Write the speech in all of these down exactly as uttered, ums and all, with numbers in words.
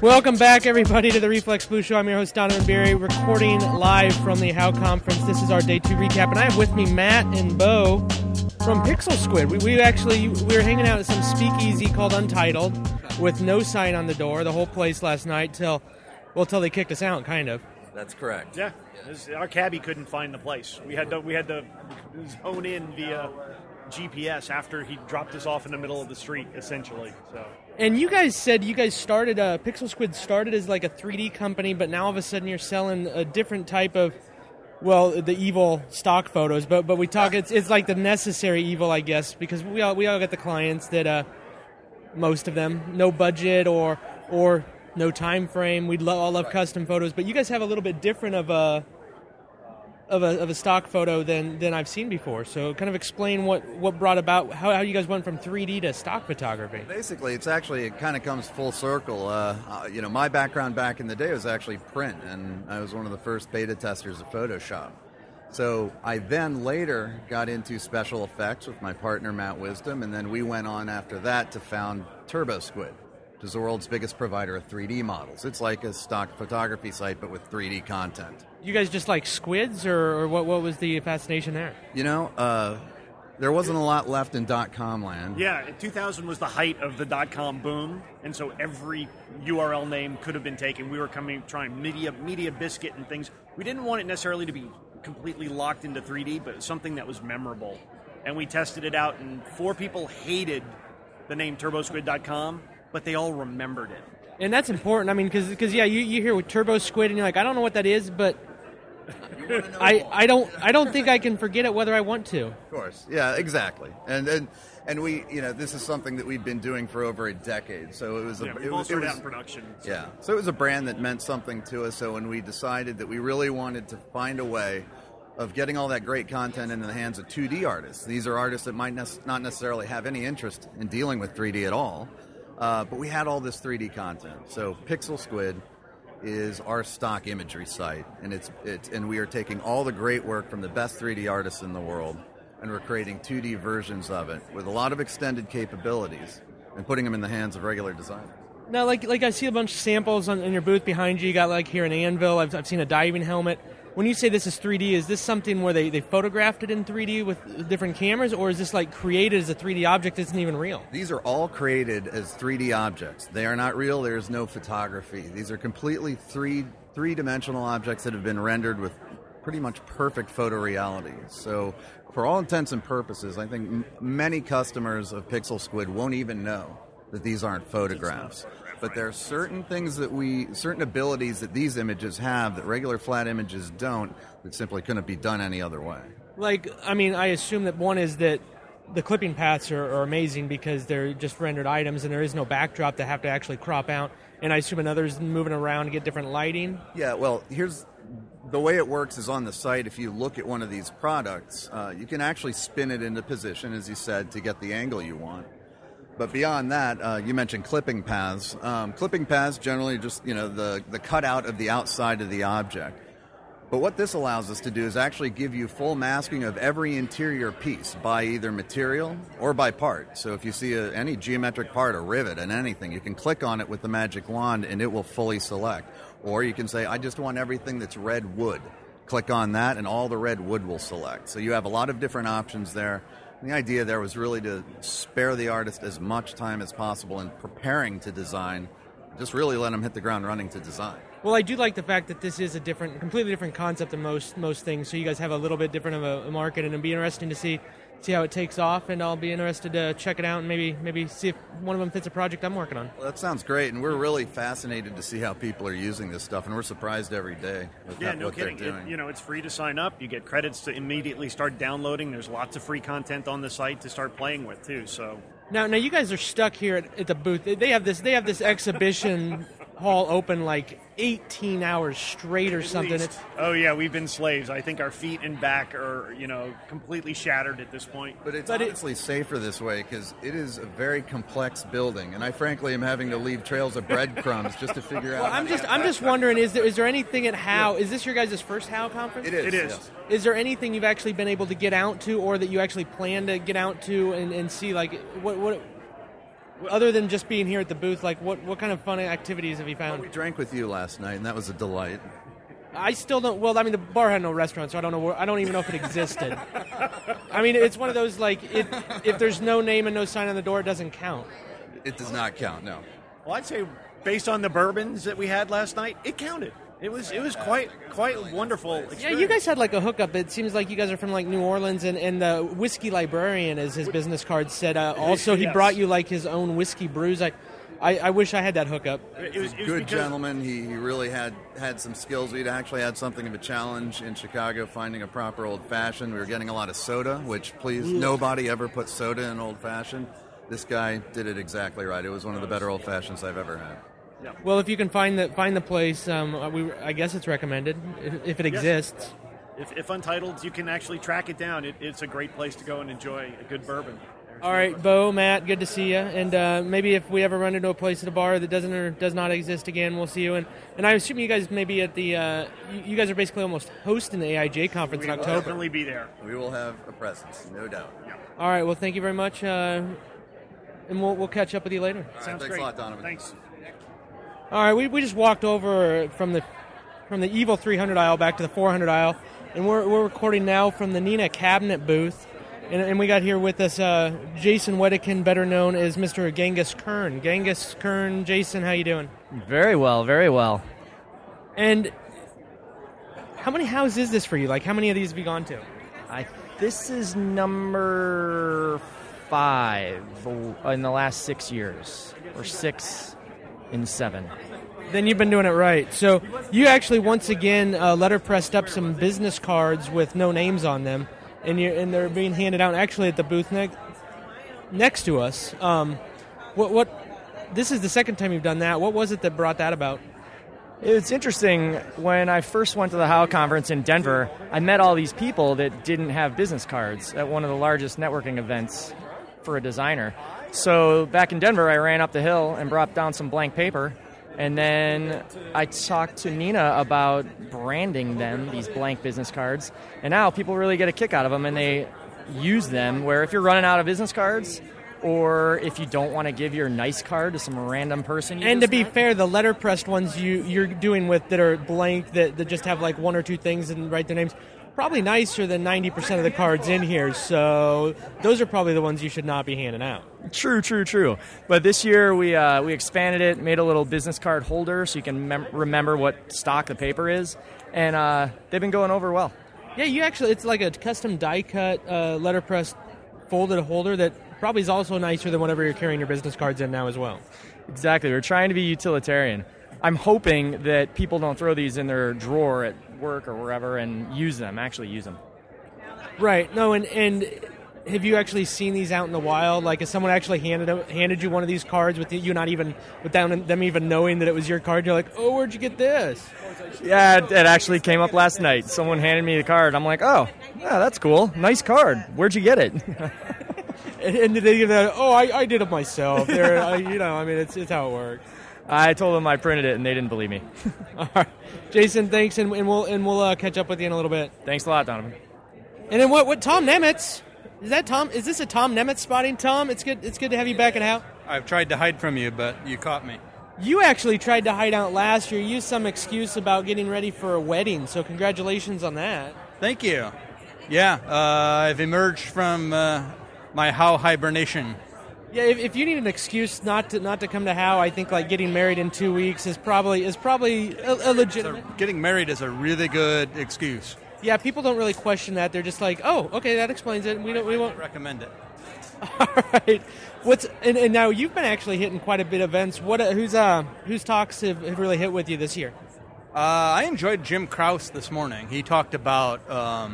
Welcome back, everybody, to the Reflex Blue Show. I'm your host, Donovan Berry, recording live from the How Conference. This is our Day two recap, and I have with me Matt and Bo from Pixel Squid. We, we actually, we were hanging out at some speakeasy called Untitled with no sign on the door, the whole place last night, till, well, till they kicked us out, kind of. That's correct. Yeah, was, our cabbie couldn't find the place. We had to, we had to zone in via G P S after he dropped us off in the middle of the street, essentially. So. And you guys said you guys started, uh, Pixel Squid started as like a three D company, but now all of a sudden you're selling a different type of, well, the evil stock photos. But but we talk, it's it's like the necessary evil, I guess, because we all we all get the clients that, uh, most of them, no budget or or no time frame. We'd lo- all love custom photos, but you guys have a little bit different of a of a of a stock photo than than I've seen before. So kind of explain what, what brought about how, how you guys went from three D to stock photography. Basically, it's actually, it kind of comes full circle. Uh, uh, you know, my background back in the day was actually print, and I was one of the first beta testers of Photoshop. So I then later got into special effects with my partner, Matt Wisdom, and then we went on after that to found TurboSquid, which is the world's biggest provider of three D models. It's like a stock photography site, but with three D content. You guys just like squids, or, or what What was the fascination there? You know, uh, there wasn't a lot left in dot-com land. Yeah, two thousand was the height of the dot-com boom, and so every U R L name could have been taken. We were coming trying media, media biscuit and things. We didn't want it necessarily to be completely locked into three D, but something that was memorable. And we tested it out, and four people hated the name turbo squid dot com, but they all remembered it. And that's important. I mean, because yeah, you, you hear with TurboSquid, and you're like, I don't know what that is, but I I don't I don't think I can forget it whether I want to. Of course, yeah, exactly. And and and we, you know, this is something that we've been doing for over a decade. So it was a yeah, we it all was, started it was out in production. So. Yeah, so it was a brand that meant something to us. So when we decided that we really wanted to find a way of getting all that great content into the hands of two D artists. These are artists that might ne- not necessarily have any interest in dealing with three D at all. Uh, but we had all this three D content. So Pixel Squid is our stock imagery site, and it's it's and we are taking all the great work from the best three D artists in the world, and we're creating two D versions of it with a lot of extended capabilities and putting them in the hands of regular designers. Now, like like I see a bunch of samples on, in your booth behind you. You got like here an anvil. I've I've seen a diving helmet. When you say this is three D, is this something where they, they photographed it in three D with different cameras, or is this like created as a three D object that isn't even real? These are all created as three D objects. They are not real. There is no photography. These are completely three, three-dimensional objects that have been rendered with pretty much perfect photoreality. So for all intents and purposes, I think m- many customers of Pixel Squid won't even know that these aren't photographs. But there are certain things that we, certain abilities that these images have that regular flat images don't, that simply couldn't be done any other way. Like, I mean, I assume that one is that the clipping paths are, are amazing because they're just rendered items and there is no backdrop to have to actually crop out. And I assume another is moving around to get different lighting. Yeah, well, here's the way it works is on the site. If you look at one of these products, uh, you can actually spin it into position, as you said, to get the angle you want. But beyond that, uh, you mentioned clipping paths. Um, clipping paths generally just, you know, the, the cutout of the outside of the object. But what this allows us to do is actually give you full masking of every interior piece by either material or by part. So if you see a, any geometric part, a rivet, and anything, you can click on it with the magic wand and it will fully select. Or you can say, I just want everything that's red wood. Click on that and all the red wood will select. So you have a lot of different options there. The idea there was really to spare the artist as much time as possible in preparing to design, just really let them hit the ground running to design. Well, I do like the fact that this is a different, completely different concept than most most things, so you guys have a little bit different of a, a market, and it'll be interesting to see see how it takes off, and I'll be interested to check it out and maybe maybe see if one of them fits a project I'm working on. Well, that sounds great, and we're really fascinated to see how people are using this stuff, and we're surprised every day with yeah, how, no what kidding. they're doing. It, you know, it's free to sign up. You get credits to immediately start downloading. There's lots of free content on the site to start playing with too. So now, now you guys are stuck here at, at the booth. They have this. They have this exhibition hall open like eighteen hours straight or something. It's, oh yeah, we've been slaves. I think our feet and back are, you know, completely shattered at this point. But it's but honestly it, safer this way because it is a very complex building, and I frankly am having to leave trails of breadcrumbs just to figure well, out. I'm just I'm just wondering, is there is there anything at How? Is this your guys' first How conference? It is. It is. Yes. Is there anything you've actually been able to get out to, or that you actually plan to get out to and, and see? Like what what other than just being here at the booth, like what, what kind of fun activities have you found? We drank with you last night, and that was a delight. I still don't. Well, I mean, the bar had no restaurant, so I don't know. Where, I don't even know if it existed. I mean, it's one of those like it, if there's no name and no sign on the door, it doesn't count. It does not count. No. Well, I'd say based on the bourbons that we had last night, it counted. It was it was quite quite wonderful experience. Yeah, you guys had like a hookup. It seems like you guys are from like New Orleans, and, and the whiskey librarian, as his business card said, uh, also he Yes. brought you like his own whiskey brews. I, I, I wish I had that hookup. It was, it was Good because- gentleman. He, he really had, had some skills. We'd actually had something of a challenge in Chicago finding a proper old fashioned. We were getting a lot of soda, which please nobody ever put soda in old fashioned. This guy did it exactly right. It was one of the better old fashions I've ever had. Well, if you can find the find the place, um, we I guess it's recommended if, if it exists. If, if Untitled, you can actually track it down. It, it's a great place to go and enjoy a good bourbon. There's All no right, question. Bo, Matt, good to see you. And uh, maybe if we ever run into a place at a bar that doesn't or does not exist again, we'll see you. And and I assume you guys maybe at the uh, you, you guys are basically almost hosting the A I J conference We in will October. definitely be there. We will have a presence, no doubt. All right, well, thank you very much, uh, and we'll we'll catch up with you later. All right, Sounds thanks great. a lot, Donovan. Thanks. All right, we, we just walked over from the from the Evil three hundred aisle back to the four hundred aisle, and we're we're recording now from the Nina cabinet booth, and, and we got here with us uh, Jason Wedekind, better known as Mister Genghis Kern. Genghis Kern, Jason, how you doing? Very well, very well. And how many houses is this for you? Like, how many of these have you gone to? I this is number five in the last six years, or six in seven. Then you've been doing it right. So you actually once again uh, letterpressed up some business cards with no names on them, and you and they're being handed out actually at the booth ne- next to us. Um, what what? This is the second time you've done that. What was it that brought that about? It's interesting, when I first went to the How conference in Denver, I met all these people that didn't have business cards at one of the largest networking events for a designer. So back in Denver, I ran up the hill and brought down some blank paper, and then I talked to Nina about branding them, these blank business cards, and now people really get a kick out of them, and they use them, where if you're running out of business cards, or if you don't want to give your nice card to some random person you And to just be met. fair, the letterpressed ones you you're doing with that are blank that, that just have like one or two things and write their names. Probably nicer than ninety percent of the cards in here, so those are probably the ones you should not be handing out. True, true, true. But this year we uh, we expanded it, made a little business card holder so you can mem- remember what stock the paper is, and uh, they've been going over well. Yeah, you actually, it's like a custom die cut uh, letterpress folded holder that probably is also nicer than whatever you're carrying your business cards in now as well. Exactly. We're trying to be utilitarian. I'm hoping that people don't throw these in their drawer at work or wherever and use them, actually use them. Right. No, and and have you actually seen these out in the wild? Like, has someone actually handed handed you one of these cards with you not even without them even knowing that it was your card? You're like, oh, where'd you get this? Yeah, it, it actually came up last night. Someone handed me the card. I'm like, oh, yeah, that's cool. Nice card. Where'd you get it? And, and did they give that? Oh, I, I did it myself. They're, uh, you know, I mean, it's it's how it works. I told them I printed it, and they didn't believe me. All right, Jason, thanks, and, and we'll and we'll uh, catch up with you in a little bit. Thanks a lot, Donovan. And then what? What? Tom Nemitz? Is that Tom? Is this a Tom Nemitz spotting? Tom, it's good. It's good to have you back at How. I've tried to hide from you, but you caught me. You actually tried to hide out last year. You used some excuse about getting ready for a wedding. So congratulations on that. Thank you. Yeah, uh, I've emerged from uh, my How hibernation. Yeah, if, if you need an excuse not to not to come to How, I think like getting married in two weeks is probably is probably a, a legitimate. So getting married is a really good excuse. Yeah, people don't really question that. They're just like, oh, okay, that explains it. We don't. We won't. Recommend it. All right. What's and, and now you've been actually hitting quite a bit of events. What uh, who's uh whose talks have, have really hit with you this year? Uh, I enjoyed Jim Krause this morning. He talked about um,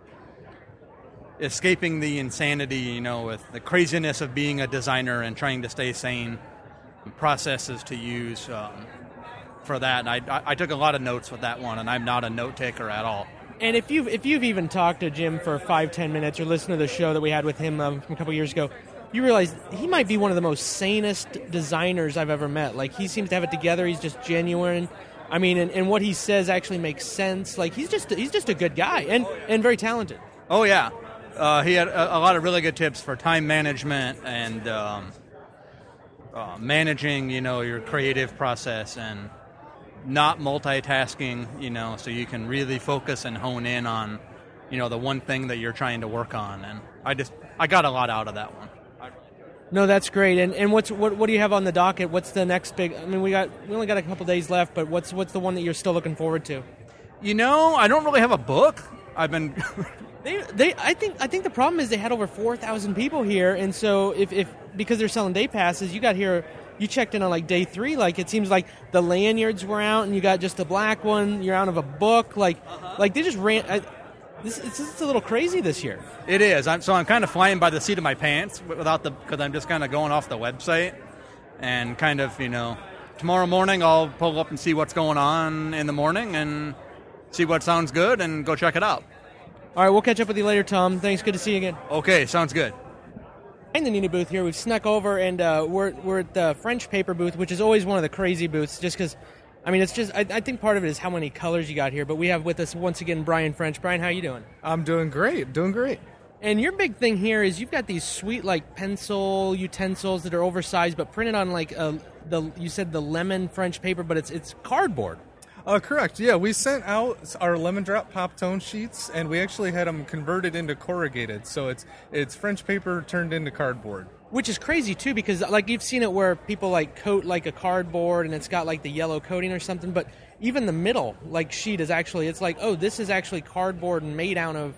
escaping the insanity, you know, with the craziness of being a designer and trying to stay sane, processes to use um, for that. And I, I, I took a lot of notes with that one, and I'm not a note taker at all. And if you've if you've even talked to Jim for five ten minutes or listened to the show that we had with him um, from a couple years ago, you realize he might be one of the most sanest designers I've ever met. Like, he seems to have it together. He's just genuine. I mean, and, and what he says actually makes sense. Like, he's just he's just a good guy and, and very talented. Oh, yeah. Uh, he had a, a lot of really good tips for time management and um, uh, managing, you know, your creative process and not multitasking, you know, so you can really focus and hone in on, you know, the one thing that you're trying to work on. And I just, I got a lot out of that one. No, that's great. And and what's what what do you have on the docket? What's the next big? I mean, we got we only got a couple days left, but what's what's the one that you're still looking forward to? You know, I don't really have a book. I've been. they they I think I think the problem is they had over four thousand people here, and so if if because they're selling day passes, you got here. You checked in on like day three. Like it seems like the lanyards were out, and you got just a black one. You're out of a book. Like uh-huh. like they just ran. I, This, it's, it's a little crazy this year. It is. I'm, so I'm kind of flying by the seat of my pants without the because I'm just kind of going off the website and kind of, you know, tomorrow morning I'll pull up and see what's going on in the morning and see what sounds good and go check it out. All right, we'll catch up with you later, Tom. Thanks. Good to see you again. Okay, sounds good. In the Neenah booth here, we've snuck over and uh, we're we're at the French paper booth, which is always one of the crazy booths, just because. I mean, it's just, I, I think part of it is how many colors you got here, but we have with us once again Brian French. Brian, how you doing? I'm doing great, doing great. And your big thing here is you've got these sweet, like, pencil utensils that are oversized, but printed on, like, a, the you said the lemon French paper, but it's it's cardboard. Uh, correct, yeah. We sent out our Lemon Drop Pop Tone sheets, and we actually had them converted into corrugated, so it's it's French paper turned into cardboard. Which is crazy, too, because, like, you've seen it where people, like, coat, like, a cardboard, and it's got, like, the yellow coating or something, but even the middle, like, sheet is actually, it's like, oh, this is actually cardboard made out of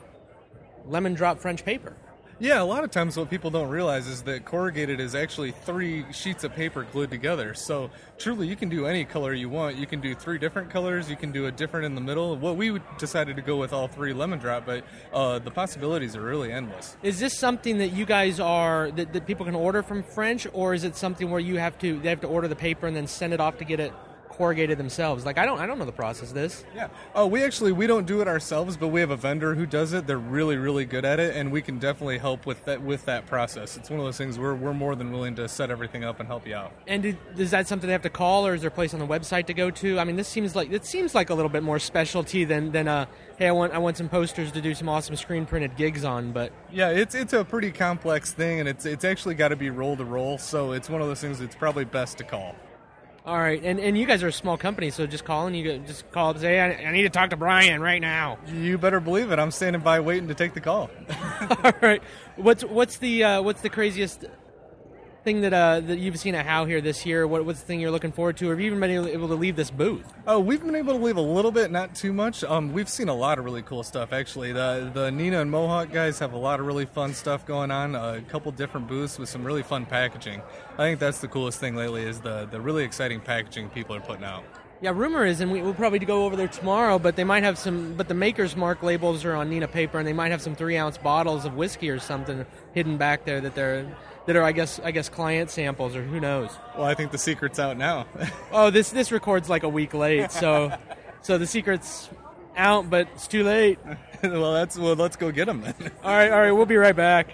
lemon drop French paper. Yeah, a lot of times what people don't realize is that corrugated is actually three sheets of paper glued together. So truly, you can do any color you want. You can do three different colors. You can do a different in the middle. What we decided to go with all three lemon drop, but uh, the possibilities are really endless. Is this something that you guys are that, that people can order from French, or is it something where you have to they have to order the paper and then send it off to get it corrugated themselves? Like I don't I don't know the process of this. Yeah. Oh, we actually we don't do it ourselves, but we have a vendor who does it. They're really really good at it, and we can definitely help with that with that process. It's one of those things where we're more than willing to set everything up and help you out. And did, is that something they have to call, or is there a place on the website to go to? I mean, this seems like it seems like a little bit more specialty than than uh hey I want I want some posters to do some awesome screen printed gigs on. But yeah, it's it's a pretty complex thing, and it's it's actually got to be roll to roll. So it's one of those things that's probably best to call. All right, and and you guys are a small company, so just call and you just call up and say, hey, I need to talk to Brian right now. You better believe it. I'm standing by waiting to take the call. All right, what's what's the uh, what's the craziest thing that uh, that you've seen at How here this year? What what's the thing you're looking forward to? Or have you even been able to leave this booth? Oh, we've been able to leave a little bit, not too much. Um, we've seen a lot of really cool stuff, actually. The the Neenah and Mohawk guys have a lot of really fun stuff going on. Uh, a couple different booths with some really fun packaging. I think that's the coolest thing lately is the, the really exciting packaging people are putting out. Yeah, rumor is, and we, we'll probably go over there tomorrow, but they might have some, but the Maker's Mark labels are on Neenah paper, and they might have some three-ounce bottles of whiskey or something hidden back there that they're, that are, I guess, I guess client samples, or who knows. Well, I think the secret's out now. Oh, this this records like a week late, so so the secret's out, but it's too late. well, that's well, let's go get them then. All right, all right, we'll be right back.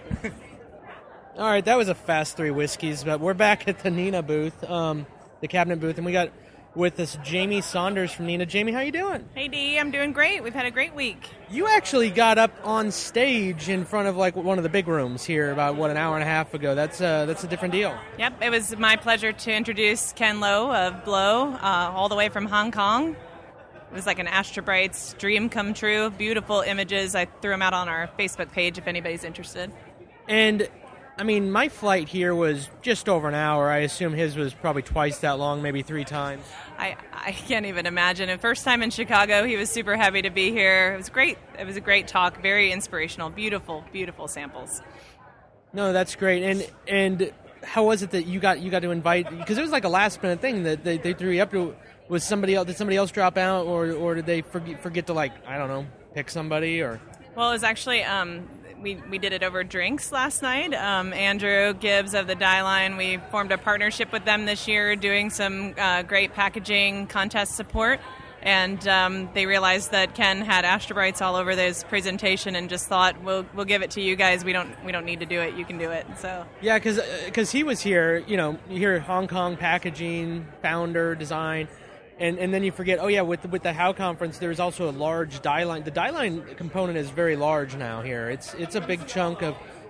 All right, that was a fast three whiskeys, but we're back at the Neenah booth, um, the cabinet booth, and we got with us Jamie Saunders from Neenah. Jamie, how you doing? Hey, Dee, I'm doing great. We've had a great week. You actually got up on stage in front of like one of the big rooms here about, what, an hour and a half ago. That's, uh, that's a different deal. Yep, it was my pleasure to introduce Ken Lowe of Blow, uh, all the way from Hong Kong. It was like an Astra Brights dream come true. Beautiful images. I threw them out on our Facebook page if anybody's interested. And I mean, my flight here was just over an hour. I assume his was probably twice that long, maybe three times. I, I can't even imagine. The first time in Chicago, he was super happy to be here. It was great. It was a great talk, very inspirational, beautiful, beautiful samples. No, that's great. And and how was it that you got you got to invite? Because it was like a last minute thing that they, they threw you up to. Was somebody else? Did somebody else drop out, or or did they forget forget to like I don't know pick somebody or? Well, it was actually. Um, We we did it over drinks last night. Um, Andrew Gibbs of the Die Line, we formed a partnership with them this year doing some uh, great packaging contest support. And um, they realized that Ken had Astra Brights all over his presentation and just thought, we'll we'll give it to you guys. We don't we don't need to do it. You can do it. So yeah, because because he was here. You know, you hear Hong Kong packaging, founder, design. And and then you forget, oh yeah, with the, with the How conference, there's also a large Die Line. The Die Line component is very large now here. It's it's a big chunk of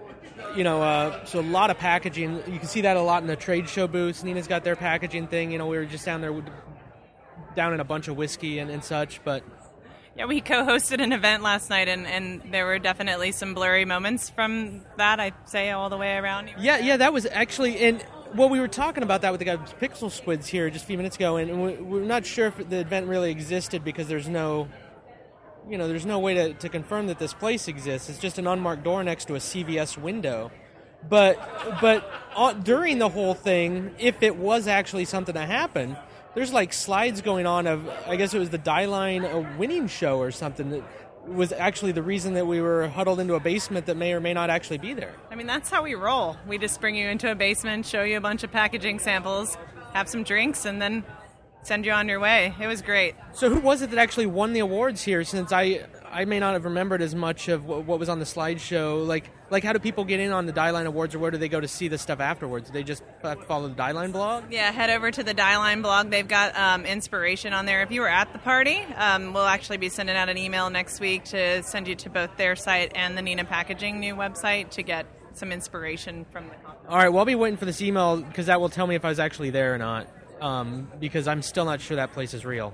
you know, uh, so a lot of packaging. You can see that a lot in the trade show booths. Neenah's got their packaging thing. You know, we were just down there, with, down in a bunch of whiskey and, and such. But yeah, we co-hosted an event last night, and, and there were definitely some blurry moments from that. I'd say all the way around. Yeah, yeah, that was actually and. Well, we were talking about that with the guy with Pixel Squids here just a few minutes ago, and we- we're not sure if the event really existed because there's no, you know, there's no way to, to confirm that this place exists. It's just an unmarked door next to a C V S window. But but uh, during the whole thing, if it was actually something that happened, there's like slides going on of, I guess it was the Die-Line uh, winning show or something that was actually the reason that we were huddled into a basement that may or may not actually be there. I mean, that's how we roll. We just bring you into a basement, show you a bunch of packaging samples, have some drinks, and then send you on your way. It was great. So who was it that actually won the awards here, since I I may not have remembered as much of what, what was on the slideshow? Like, like how do people get in on the Die-Line Awards, or where do they go to see the stuff afterwards? Do they just follow the Die-Line blog? Yeah, head over to the Die-Line blog. They've got um, inspiration on there. If you were at the party, um, we'll actually be sending out an email next week to send you to both their site and the Neenah Packaging new website to get some inspiration from the conference. All right, well, I'll be waiting for this email because that will tell me if I was actually there or not, um, because I'm still not sure that place is real.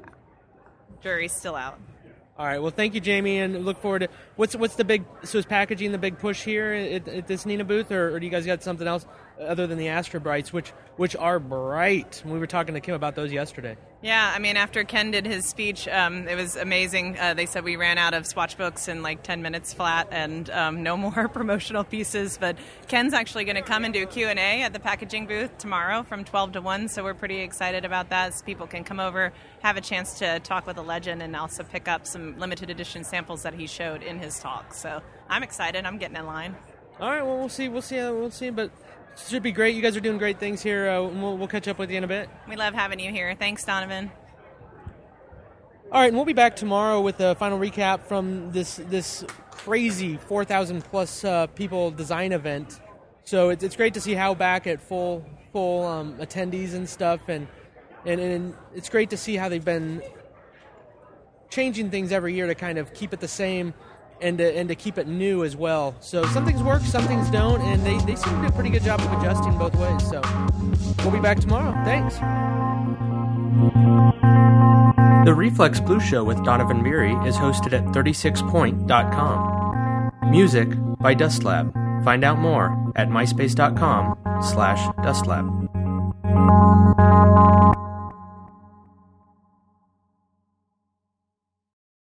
Jury's still out. All right, well, thank you, Jamie, and look forward to what's what's the big so is packaging the big push here at, at this Neenah booth, or, or do you guys got something else other than the Astra Brights, which which are bright? We were talking to Kim about those yesterday. Yeah, I mean, after Ken did his speech, um, it was amazing. Uh, they said we ran out of swatch books in like ten minutes flat, and um, no more promotional pieces. But Ken's actually going to come and do a Q and A at the packaging booth tomorrow from twelve to one, so we're pretty excited about that. So people can come over, have a chance to talk with a legend, and also pick up some limited edition samples that he showed in his talk. So I'm excited. I'm getting in line. All right, well, we'll see. We'll see. We'll see. But it should be great. You guys are doing great things here. Uh, we'll, we'll catch up with you in a bit. We love having you here. Thanks, Donovan. All right, and we'll be back tomorrow with a final recap from this this crazy four thousand plus uh, people design event. So it's it's great to see how back at full full um, attendees and stuff, and, and and it's great to see how they've been changing things every year to kind of keep it the same and to, and to keep it new as well. So some things work, some things don't, and they, they seem to do a pretty good job of adjusting both ways. So we'll be back tomorrow. Thanks. The Reflex Blue Show with Donovan Beery is hosted at thirty-six point dot com. Music by Dustlab. Find out more at myspace dot com slash Dustlab.